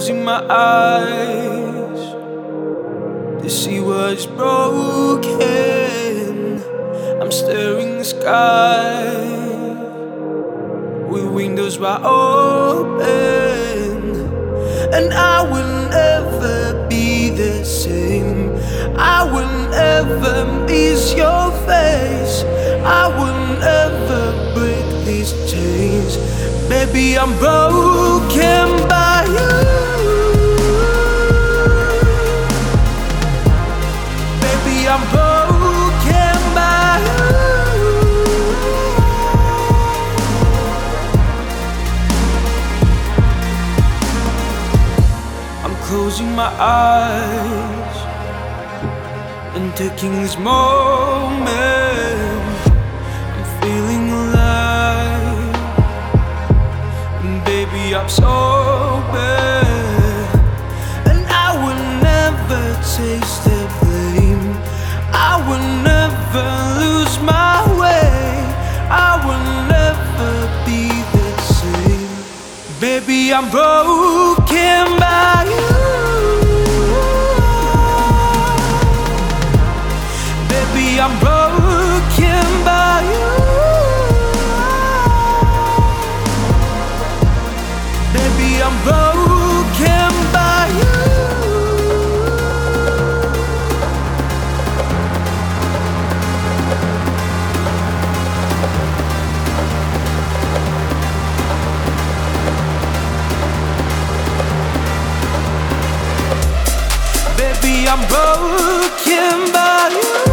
closing my eyes to see what's broken. I'm staring the sky with windows wide open, and I will never be the same. I will never miss your face. I will never break these chains. Baby, I'm broken by you. Baby, I'm broken by you. I'm closing my eyes and taking this moment. I'm feeling alive, and baby, I'm sober, and I will never taste the blame. I will never lose my way. I will never be the same. Baby, I'm broken by you. Baby, I'm broken by you. Baby, I'm broken by you. Baby, I'm broken by you.